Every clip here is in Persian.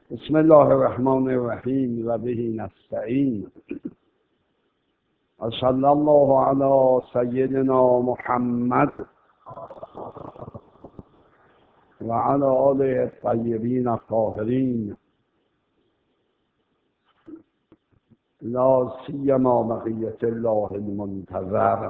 بسم الله الرحمن الرحیم و به نستعین و صلی الله علی سیدنا محمد و علی آله الطیبین الطاهرین لا سیما بقیة الله المنتظر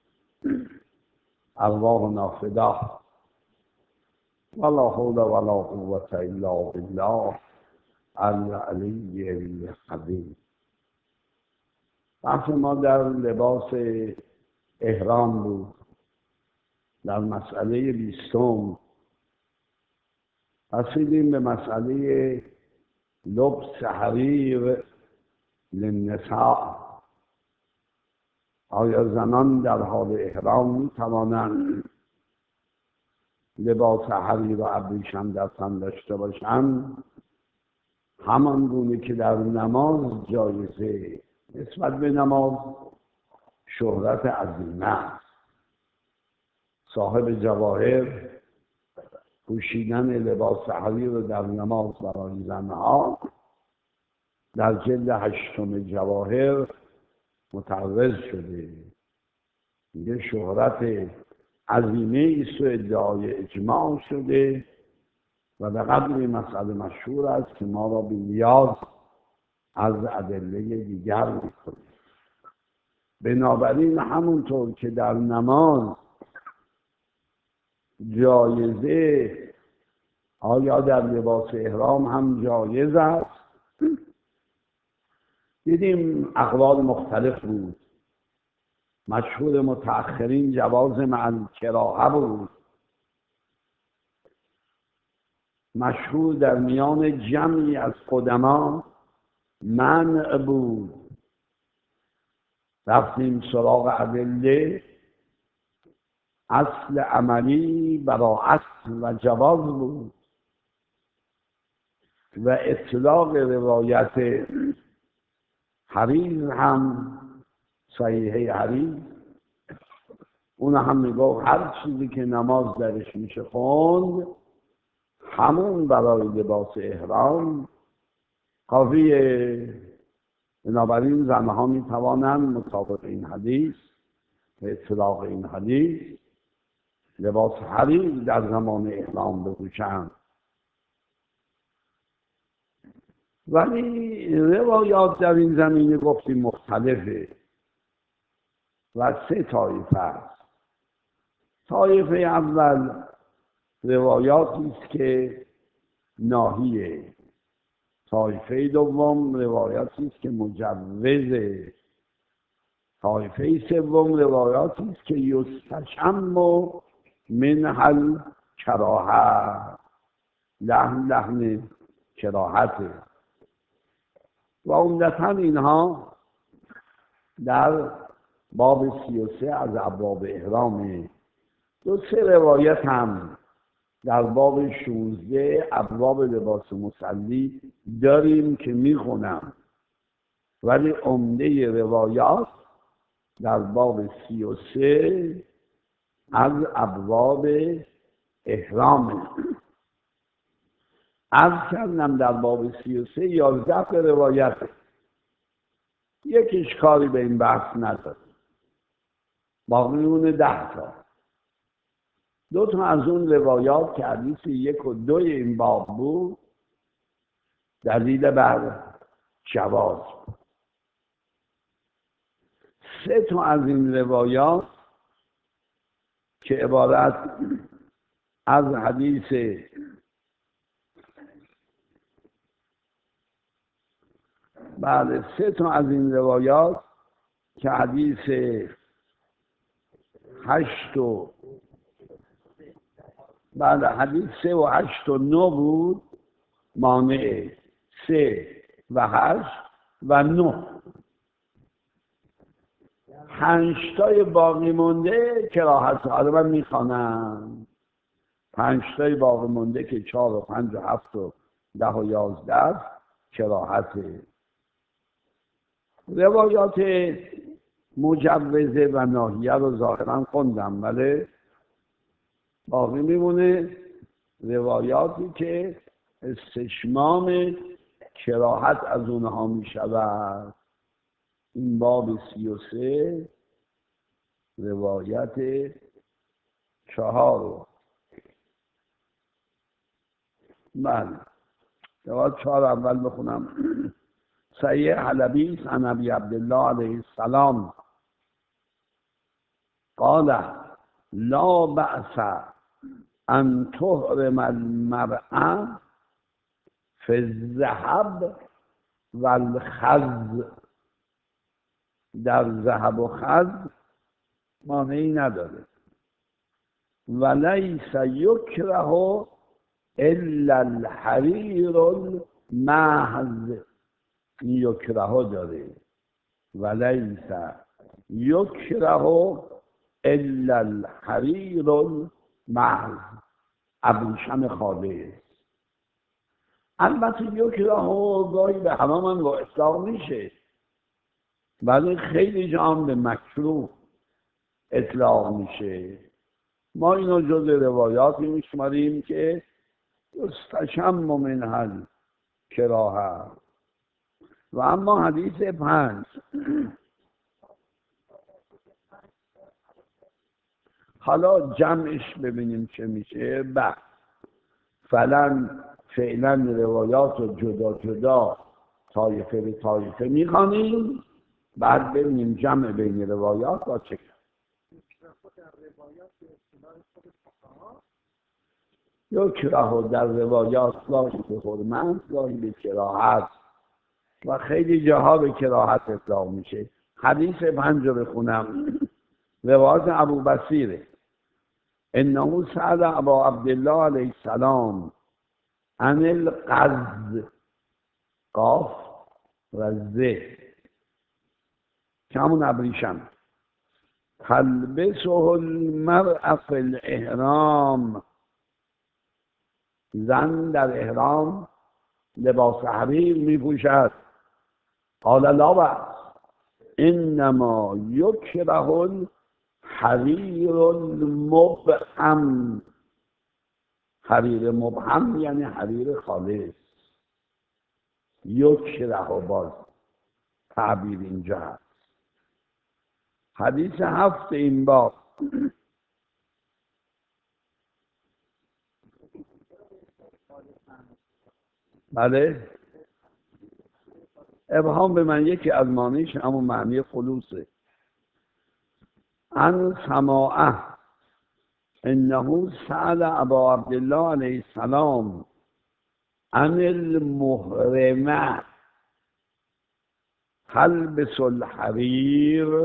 ارواحنا فداه ولا حول ولا قوة الا بالله العلی العظیم. بحث ما در لباس احرام بود، در مسئله 20. رسیدیم به مسئله لبس حریر للنساء. آیا زنان در حال احرام می توانند لباس حریر و ابریشم در تن داشته باشند؟ همان گونه که در نماز جایزه نسبت به نماز شهرت عظیمه است. صاحب جواهر پوشیدن لباس حریر رو در نماز برای زنها در جلد 8 جواهر متعرض شده. میگه شهرت عظیمه ایست و ادعای اجماع شده و به قدر مسئله مشهور است که ما را بی نیاز از ادله دیگر میکنیم. بنابراین همونطور که در نماز جایزه آیا در لباس احرام هم جایز است؟ دیدیم اقوال مختلف بود. مشهور متأخرین جواز مع الکراهه بود. مشهور در میان جمعی از قدما منع بود. رفتیم سراغ ادله، اصل عملی برای اصل و جواز بود و اطلاق روایت حریر هم صحیحه حریر اون هم میگفت هر چیزی که نماز درش میشه خوند همون برای لباس احرام کافیه. بنابراین زنها میتوانند مطابق این حدیث و اطلاق این حدیث لباس حریر در زمان احرام بپوشند. ولی روایات در این زمینه گفتیم مختلفه و 3 طایفه است. طایفه اول روایاتی است که ناهیه. طایفه دوم روایاتی است که مجوزه. طایفه سوم روایاتی است که یستشم منها الکراهه، لحن کراهته. و عمدتاً اینها در باب 33 از ابواب احرام. 2-3 روایت هم در باب 16 ابواب لباس مصلی داریم که میخونم، ولی عمده روایات در باب 33 از ابواب احرام. عرض کردم در باب 33 11 روایت، یکیش کاری به این بحث نداره، باقی اون 10 تا. 2 تا از اون روایات که حدیث 1 و 2 این باب بود دلیل بر جواز. 3 تا از این روایات که عبارت از حدیث بعد 3 تا از این روایات که حدیث 8 و بعد حدیث 3 و 8 و 9 بود، مانع 3 و 8 و 9. 5 تای باقی مونده کراهت. حالا من میخوانم 5 تای باقی مونده که 4 و 5 و 7 و 10 و 11 کراهته. روایات مجوزه و ناهیه رو ظاهرا خوندم، ولی باقی میمونه روایاتی که استشمام کراهت از اونها می شود. این باب 33 روایت 4. من روایت 4 اول بخونم. صحیح حلبی عن ابی عبدالله علیه السلام قال لا بأس ان تحرم المرأة فی الذهب والخز. در ذهب و خز مانعی نداره. ولیس یکره الا الحریر المحض. این یکره داره. ولیس یکره الا الحریر المحض، ابریشم خالص. البته یکره گاهی به همه من با اطلاق میشه، ولی خیلی جا هم به مکروه اطلاق میشه. ما اینو جز روایاتی میشماریم که یستشم منها الکراهه. و اما حدیث 5 حالا جمعش ببینیم چه میشه. بعد فعلا روایات رو جدا جدا طایفه به طایفه میخوانیم، بعد ببینیم جمع بین روایات با چه. یکره در روایات گاهی به حرمت، گاهی به کراهت و خیلی جاها به کراهت اطلاق میشه. حدیث 5 رو بخونم. روایت ابو بصیره انه سأل ابا عبدالله علیه السلام عن القز، قاف و ز، همون ابریشم، تلبسه المرأة فی الاحرام. زن در احرام لباس حریر می پوشد. قال لا بأس انما یکره الحریر المبهم. حریر مبهم یعنی حریر خالص. یکره باز تعبیر اینجا هست. حدیث 7 این باب. بله، ابهام به من یکی از معنیش همون معنی خلوصه. عن سماعه انه سأل ابا عبدالله علیه السلام عن المحرمه تلبس الحریر.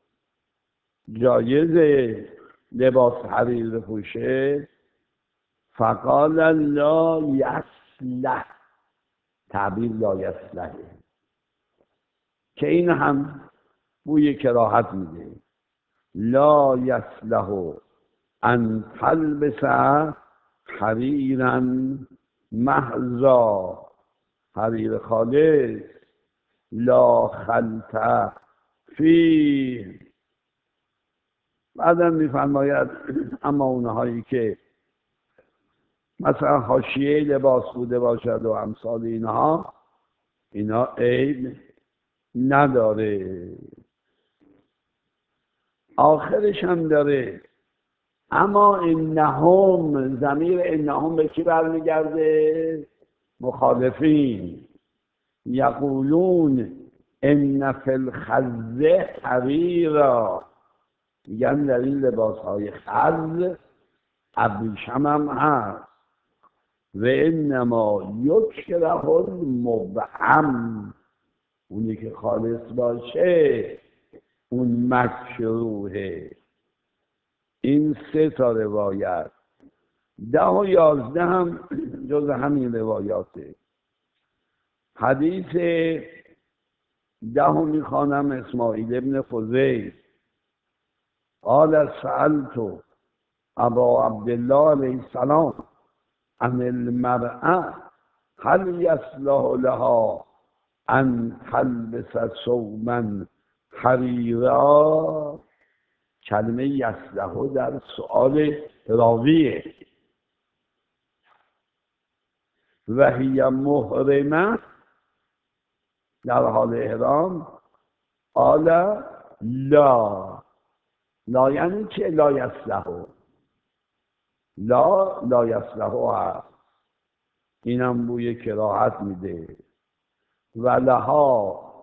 جایزه لباس حریر بپوشه؟ فقال لا یصلح. تعبیر لا یصلح که این هم بوی کراهت میده. لا یصلح ان تلبس حریرا محضا، حریر خالص، لا خلط فیه. بعدا میفرماید اما اونهایی که مثلا حاشیه لباس بوده باشد و امثال اینها، اینا عیب نداره. آخرش هم داره اما انهم، ضمیر انهم به کی برمیگرده؟ مخالفین. یقولون ان فی الخز حریرا، میگن در این لباس های خز ابریشم هم هست. و انما یکره المبهم، اونی که خالص باشه اون مکروهه. این 3 تا روایت. 10 و 11 هم جز همین روایاته. حدیث 10 میخوانم. اسماعیل ابن فضیل قال سألت ابا عبدالله علیه السلام عن المرأة هل یصلح لها ان تلبس ثوبا حریرا. کلمه یصلح در سؤال راویه. و هی محرمه در حال احرام قال لا یعنی که لا یصلحو لا یصلحو هست، اینم بوی کراهت میده. و لها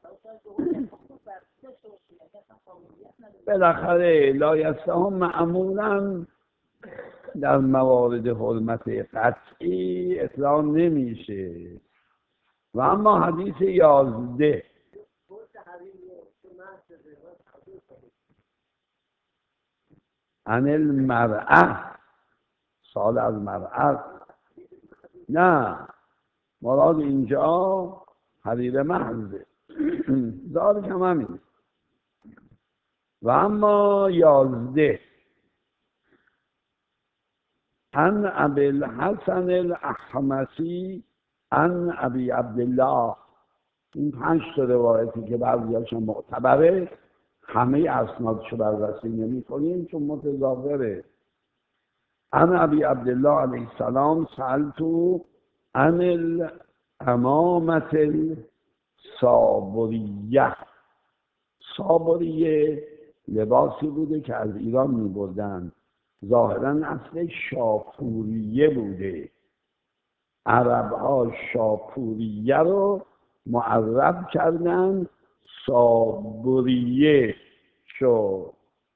بالاخره لا یصلحو معمولا در موارد حرمت قطعی اطلاق نمیشه. و اما حدیث 11 عن المرأة، سال از مرأة، نه مراد اینجا حریر محضه دارش هم همین. و اما 11 عن ابی الحسن الاحمسی عن ابی عبدالله. این 5 تا روایتی که بعضی‌هاشون معتبره، همه اسنادشو بررسی نمی‌کنیم چون متضافره. عن ابی عبدالله علیه السلام سألت عن الامامة الصابریه. صابریه لباسی بوده که از ایران می‌بردن، ظاهراً اصل شاپوریه بوده. عرب‌ها شاپوریه رو معرب کردن صابریه شد.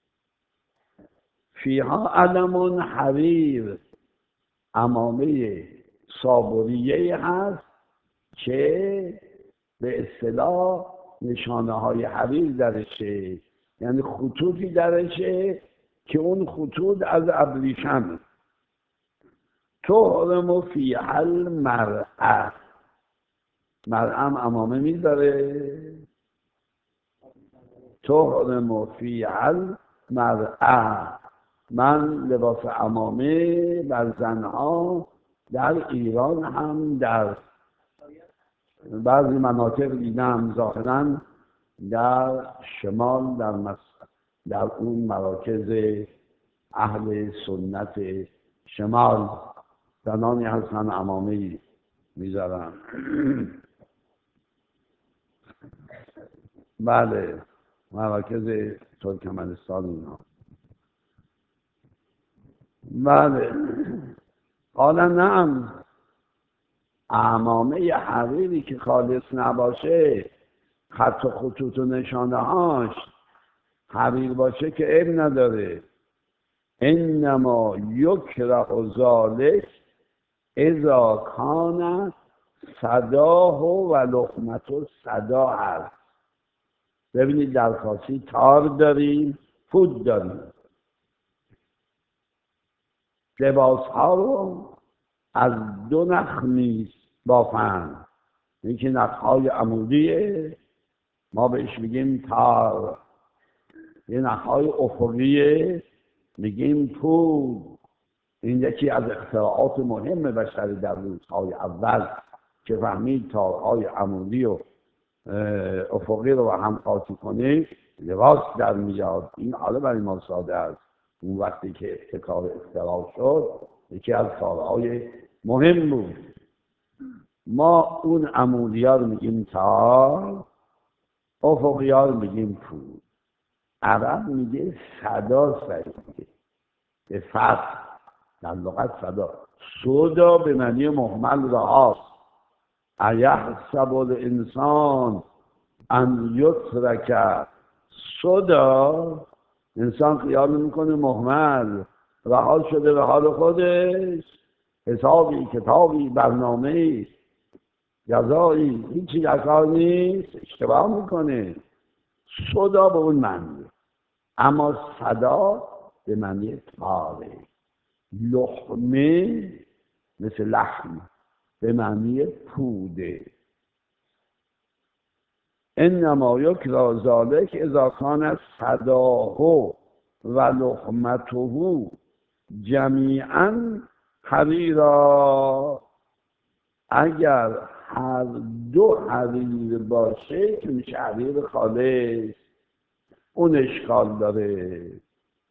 فیها علم حریر، عمامه صابریه هست که به اصطلاح نشانه های حریر درشه، یعنی خطوطی درشه که اون خطوط از ابریشم. تحرم فیها المرأة، مرأة هم عمامه میذاره. تحرم فیها المرأة، من لباس عمامه بر زنها در ایران هم در بعضی مناطق دیدم، ظاهراً در شمال در اون مراکز اهل سنت شمال زنانی هستن عمامه میذارن. بله مراکز ترکمنستان اینا. بله قال نعم، عمامه حریری که خالص نباشه، خط و خطوط و نشانه هاش حریر باشه که عیب نداره. انما یکره ذلک اذا کان صداه و لقمة صدا هست. ببینید در فارسی تار داریم، پود داریم. لباس ها رو از 2 نخ بافن. یکی نخهای عمودیه ما بهش میگیم تار، یه نخهای افقیه میگیم پود. این یکی از اختراعات مهم بشری در روزهای اول که فهمید تارهای عمودی و افقی رو هم قاطی کنه لباس در میاد. این حالا برای ما ساده است، اون وقتی که ابتکار اختراع شد یکی از کارهای مهم بود. ما اون عمودی ها رو میگیم تار، افقی ها رو میگیم پود. عرب میگه صدا سریعه به فتح، در لغت صدا. صدا به معنی مهمل رهاست. ایحسب الانسان ان یترک صدا، انسان خیال میکنه مهمل رها شده به حال خودش، حسابی کتابی برنامه جزایی هیچی در کار نیست، اشتباه میکنه. صدا به اون معنی، اما صدا به معنی تاره. لقمه مثل لحم به معنی پوده. انما یکره ذلک اذا کان صداه و لقمته جمیعا حریرا. اگر هر 2 حریر باشه که میشه حریر خالص، اون اشکال داره.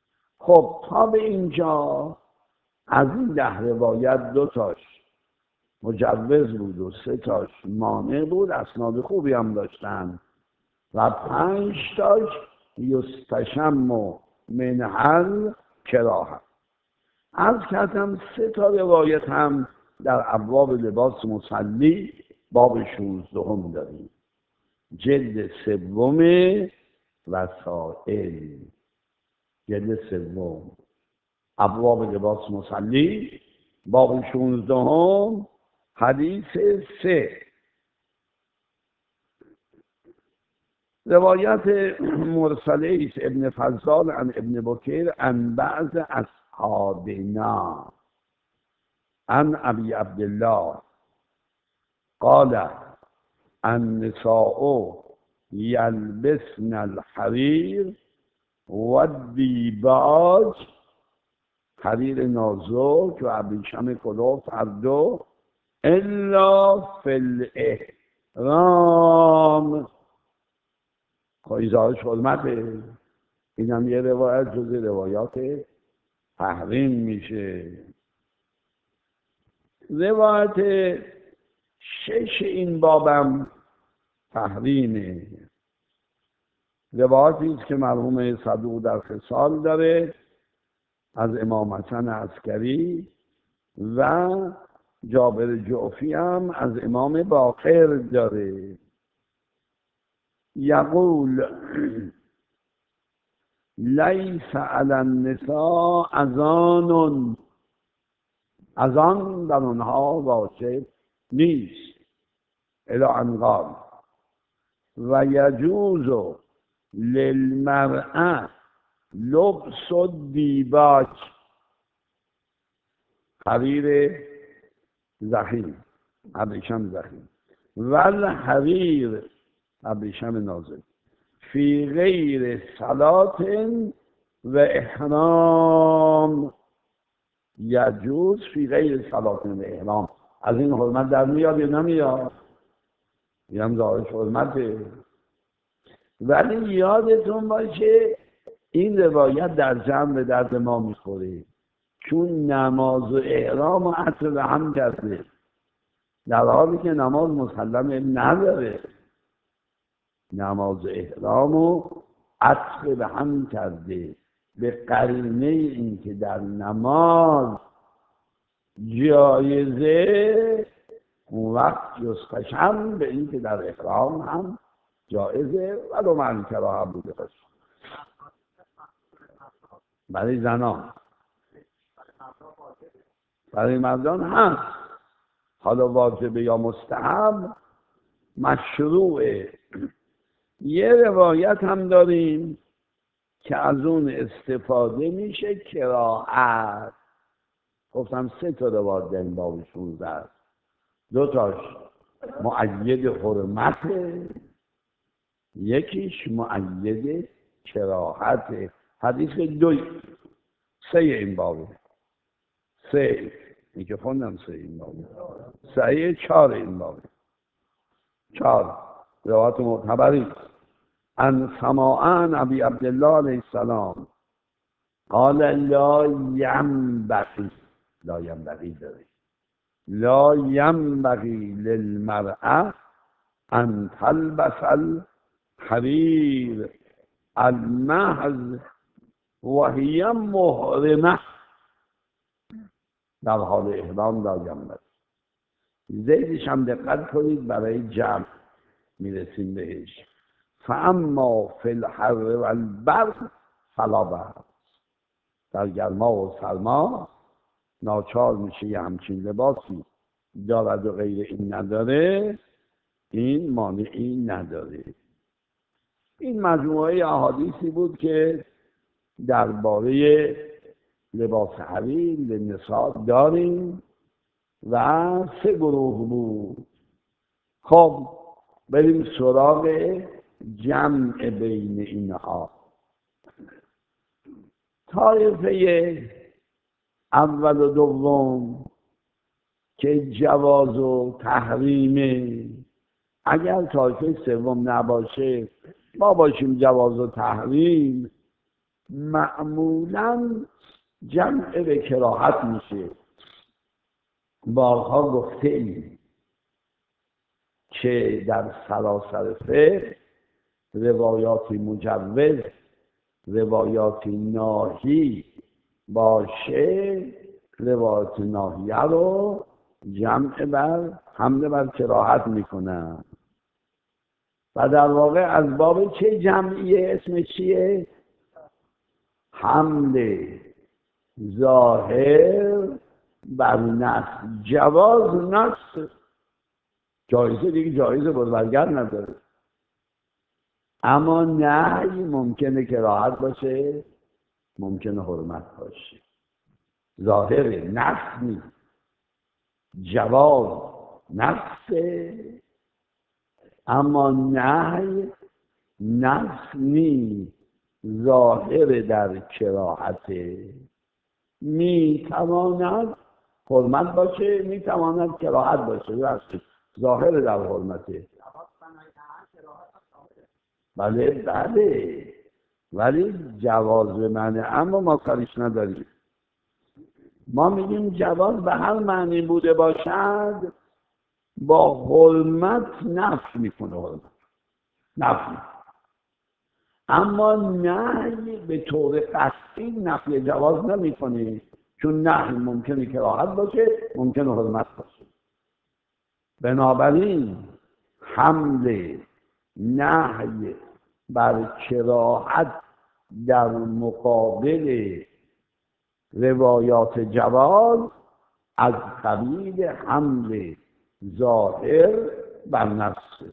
خب تا به اینجا از این 10 روایت 2 تاش مجوز بود و 3 تاش مانع بود، اسناد خوبی هم داشتن، و 5 تاش یستشم و منحل کراهت. عرض کردم 3 تا روایت هم در ابواب لباس مصلی باب 16 داریم، جلد 3 وسائل، جلد 3 ابواب لباس مصلی باب 16 حدیث 3. روایت مرسله است ابن فضال عن ابن بکیر عن بعض اصحابنا عن ابی عبدالله قال النساء یلبسن الحریر و الدیباج، حریر نازک و ابریشم کلوف هر دو، الا فی الاحرام، اظهارش حرمته. این هم یه روایت جز روایات تحریم میشه. روایت 6 این بابم تحریمه. روایتی است که مرحوم صدوق در خصال داره از امام حسن عسکری و جابر جعفی هم از امام باقر داره. یقول لیس علی النساء اذان، اذان در اونها واجب نیست، الی ان قال و یجوز للمرأة لبس الدیباج، حریر ضخیم، ابریشم ضخیم، والحریر ابریشم نازک، فی غیر صلات و احرام، یجوز فی غیر صلات و احرام. از این حرمت در میاد یا نمیاد؟ این هم ظاهرش حرمته. ولی یادتون باشه این روایت در جمع به درد ما میخوره، چون نماز و احرام و عطر به هم کرده، در حالی که نماز مسلم نداره. نماز و احرام و عطر به هم کرده به قرینه این که در نماز جایزه، اون وقت یستشم به این که در احرام هم جایزه، ولو من کراهه بوده باشه برای زنان. برای مردان هست، حالا واجبه یا مستحب، مشروعه. یه روایت هم داریم که از اون استفاده میشه کراهت. گفتم 3 تا روایت در این باب 16، 2 تاش مؤید حرمته، یکیش مؤید کراهته. حدیث 3 این بابه، 3 این که خوندم 3 این بابه، 3 4 این بابه، 4 روایت معتبری. ان سماعان ابی عبدالله علیه السلام قال لا ینبغی، لا ینبغی داره، لا ینبغی للمرأة ان تلبس الحریر المحض وهی محرمه، در حال احرام لا ینبغی. زیدش هم دقت کنید برای جمع میرسیم بهش. فاما فی الحر و البرد فلا بأس، در گرما و سرما ناچار میشه یه همچین لباسی دارد و غیر این نداره، این مانعی نداره. این مجموعه احادیثی بود که درباره لباس حریر للنساء داریم و 3 گروه بود. خب بریم سراغ جمع بین اینها. طایفه اول و دوم که جواز و تحریمه، اگر طایفه سوم نباشه ما باشیم جواز و تحریم، معمولا جمع به کراهت میشه. بارها گفته ایم که در سراسر فقه روایاتی مجوز، روایاتی ناهی باشه، روایات ناهیه رو جمع بر حمله بر کراهت میکنن و در واقع از باب چه جمعیه؟ اسم چیه؟ حمله ظاهر بر نفس. جواز نفس جایزه دیگه، جایزه بود برگرد نداره، اما نهی ممکنه کراهت باشه، ممکنه حرمت باشه. ظاهر نفس نیست، جواز نفسه، اما نهی نفس نیست، ظاهر در کراهته. میتواند حرمت باشه، میتواند کراهت باشه، ظاهر در حرمته. بله بله، ولی جواز به معنی اما ما کاریش نداریم. ما میگیم جواز به هر معنی بوده باشد با حرمت نفی میکنه، حرمت نفی. اما نهی به طور قصدی نفی جواز نمیکنه، چون نهی ممکنه کراهت باشه، ممکنه حرمت باشه. بنابراین حمله نهی بر کراهت در مقابل روایات جواز از قبیل حمل ظاهر بر نفس.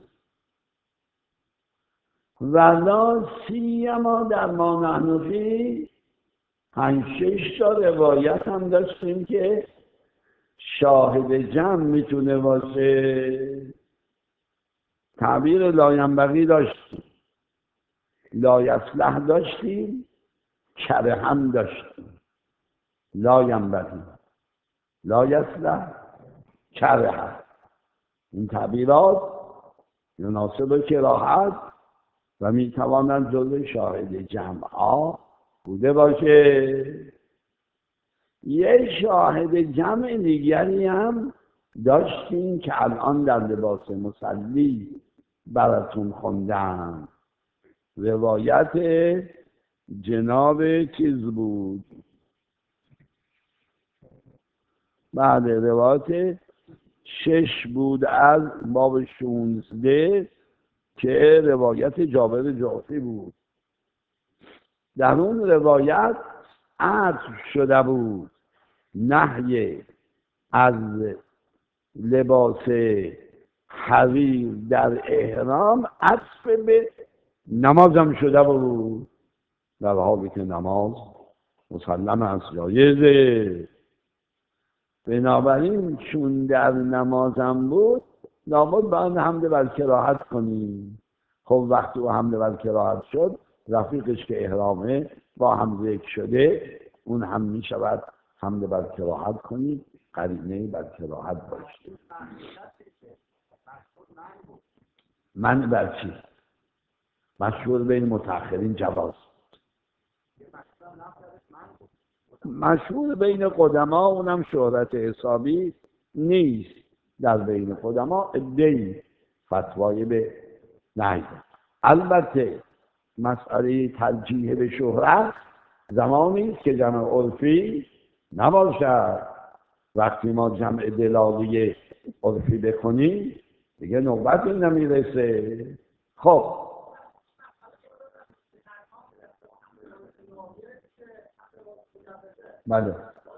ولا سیما در ما نحن فیه 5-6 تا روایت هم داشتیم که شاهد جمع میتونه باشه. تعبیر لاینبغی داشتیم، لایصلح داشتیم، کره هم داشتیم. لاینبغی، لایصلح، کره هم. این تعبیرات مناسب کراهت و میتوانند جزو شاهد جمع ها بوده باشه. یه شاهد جمع دیگری هم داشتیم که الان در لباس مصلی براتون خوندم. روایت جناب چیز بود، بعد روایت 6 بود از باب 16 که روایت جابر جعفی بود. در اون روایت عطف شده بود نهی از لباس حریر در احرام، عطف به نمازم شده بود، در حالی که نماز مسلم است، جایزه. بنابراین چون در نمازم بود لابد باید حمله بر کراهت کنیم. خب وقتی او حمله بر کراهت شد، رفیقش که احرامه با هم ذکر شده، اون هم می شود حمله بر کراهت کنیم، قرینه بر کراهت باشه. من بر چی؟ مشهور بین متأخرین جواز، مشهور بین قدما اونم شهرت حسابی نیست. در بین قدما عده‌ای فتوای به نهی. البته مسئله ترجیح به شهرت زمانی است که جمع عرفی نباشد. وقتی ما جمع دلالی عرفی بکنیم دیگه نوبت نمیرسه. خب بله،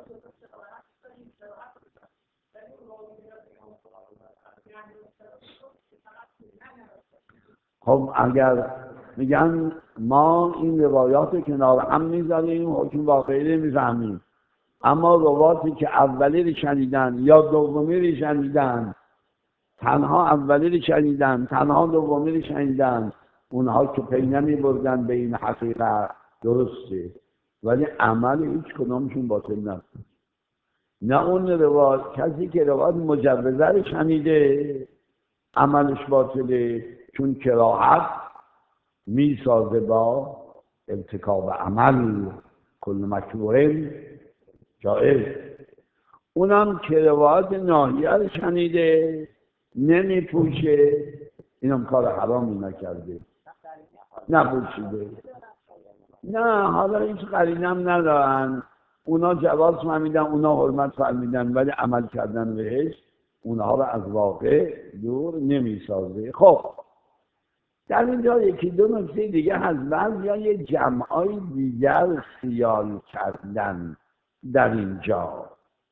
خب اگر میگن ما این روایات کنار هم میذاریم، حکم واقعی نمیفهمیم، اما روایاتی که اولی رو شنیدن یا دومی رو شنیدن، تنها اولی رو شنیدن، تنها دومی رو شنیدن، اونها که پی نمیبردن به این حقیقت، درسته، ولی عمل هیچ کدامشون باطل نست. نه اون روایت، کسی که روایت مجوزه رو شنیده عملش باطله، چون کراهت میسازه با ارتکاب عمل. کل مکروه جائز. اونم که روایت ناحیه رو شنیده نمیپوشه، اینم کار حرامی نکرده، نپوشیده. نه حالا هیچ قرینم ندارن، اونا جواز فهمیدن، اونا حرمت فهمیدن، ولی عمل کردن بهش اونها رو از واقع دور نمیسازه. خب در اینجا یکی دو نکته دیگه هست. بعضی جمعای دیگر خیال کردن در اینجا.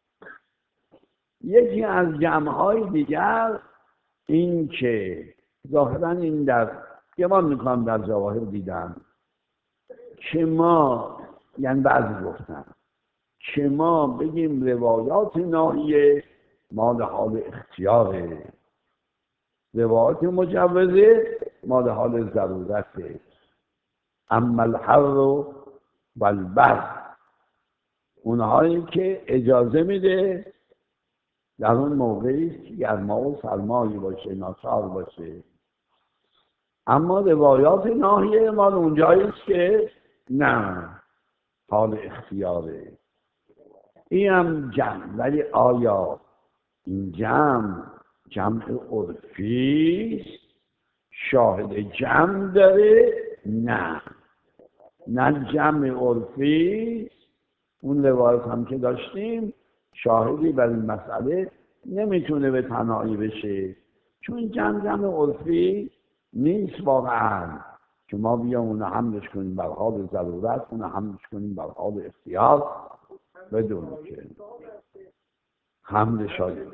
یکی از جمعهای دیگر این که ظاهرا این در گمان میکنم در جواهر دیدم که ما، یعنی بعضی گفتن که ما بگیم روایات ناحیه مال حال اختیاره، روایات مجوزه مال حال ضرورته. اما الحر و البرد، اونهایی که اجازه میده در اون موقعی که گرما و سرمایی باشه، ناچار باشه. اما روایات ناحیه مال اونجاییست که نه، حال اختیاره. این هم جمع، ولی آیا این جمع عرفی شاهد جمع داره؟ نه جمع عرفی. اون روایت هم که داشتیم شاهدی بر این مسئله نمیتونه به تنهایی بشه، چون جمع عرفی نیست واقعا که ما بیام اون حملش کنیم بر حال ضرورت، اون حملش کنیم بر حال اختیار، بدون که حمل شاید.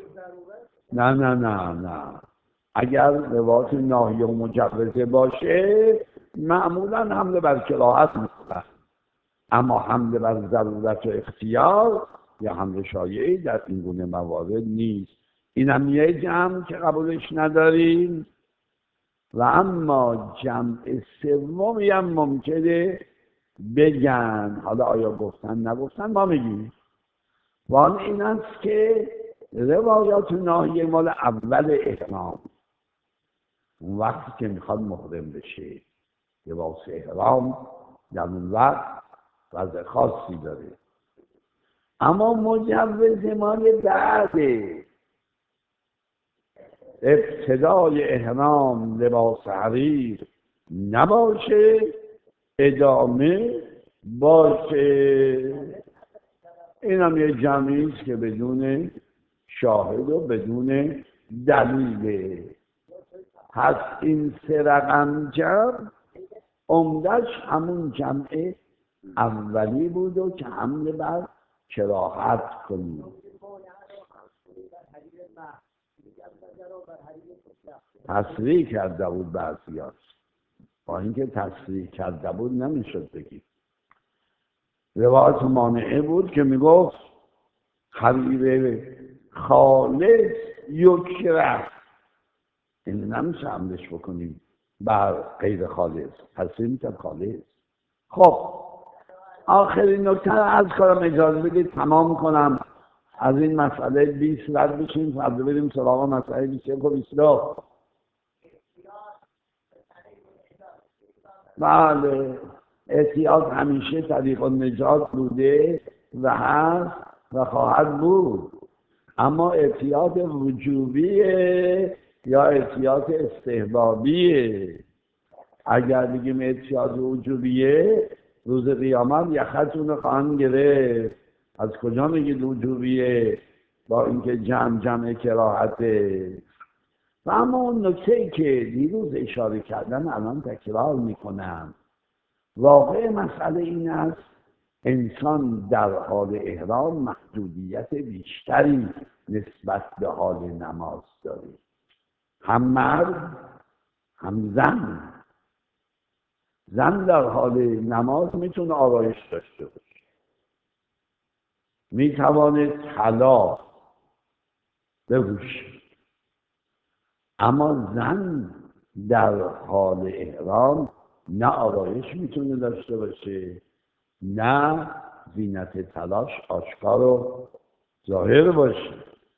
نه اگر روایت ناحیه و مجوزه باشه معمولا حمل بر کراهت میکنن، اما حمل بر ضرورت و اختیار یا حمل شایعی در این گونه موارد نیست. اینم یه جمع که قبولش نداریم. و اما جمع سومی هم ممکنه بگن، حالا آیا گفتن نگفتن ما میگیم، وان این است که روایات ناحیه مال اول احرام، اون وقتی که میخواد محرم بشه لباس احرام در اون وقت وضع خاصی داره. اما مجوز مال بعده، ابتدای احرام لباس حریر نباشه، ادامه باشه. این هم یه جمعی است که بدون شاهد و بدون دلیله. پس این سه رقم جمع عمدش همون جمع اولی بود و که حمل بر کراهت کنیم. تصریح کرده بود بعضی‌ها، با اینکه تصریح کرده بود نمیشد بگیم. روایت مانعه بود که میگفت حریر خالص یکره، این نمیشه حملش بکنیم بر غیر خالص، تصریح میکرد خالص. خب آخرین نکته رو عرض کنم، اجازه بدید تمام کنم از این مسئله 20 رد بشیم، فردا بریم سراغ مسئله 21 و 22. بله، احتیاط همیشه طریق النجات بوده و هست و خواهد بود، اما احتیاط وجوبیه یا احتیاط استحبابیه. اگر بگیم احتیاط وجوبیه، روز قیامت یخرتون رو خواهند گرفت. از کجا میگید وجوبیه با اینکه جمع کراهته؟ و اما اون نکته‌ای که دیروز اشاره کردن الان تکرار میکنم، واقع مسئله این است انسان در حال احرام محدودیت بیشتری نسبت به حال نماز داره، هم مرد هم زن. زن در حال نماز میتونه آرایش داشته باشه، میتوانه طلا بپوشه، اما زن در حال احرام نه آرایش میتونه داشته باشه، نه زینت طلاش آشکار و ظاهر باشه.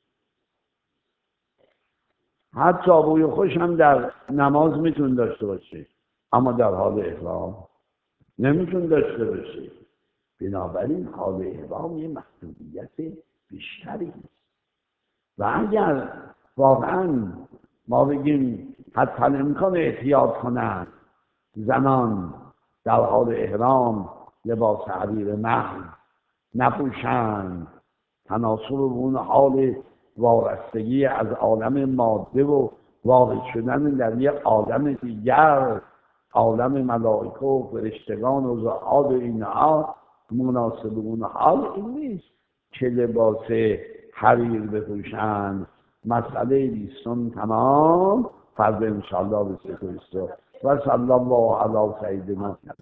حتی بوی خوش هم در نماز میتونه داشته باشه، اما در حال احرام نمیتونه داشته باشه. بنابراین حال احرام یه محدودیت بیشتری. و اگر واقعا ما بگیم حتی امکان احتیاط کنند زنان در حال احرام لباس حریر محض نپوشند، تناسب اون حال وارستگی از عالم ماده و وارد شدن در یک عالم دیگر، عالم ملائکه و فرشتگان و زهاد اینها، مناسب اون حال این نیست که لباس حریر بپوشند. مسئله 20 تمام، فردا انشاءالله به سکرستو و صلی الله علی سیدنا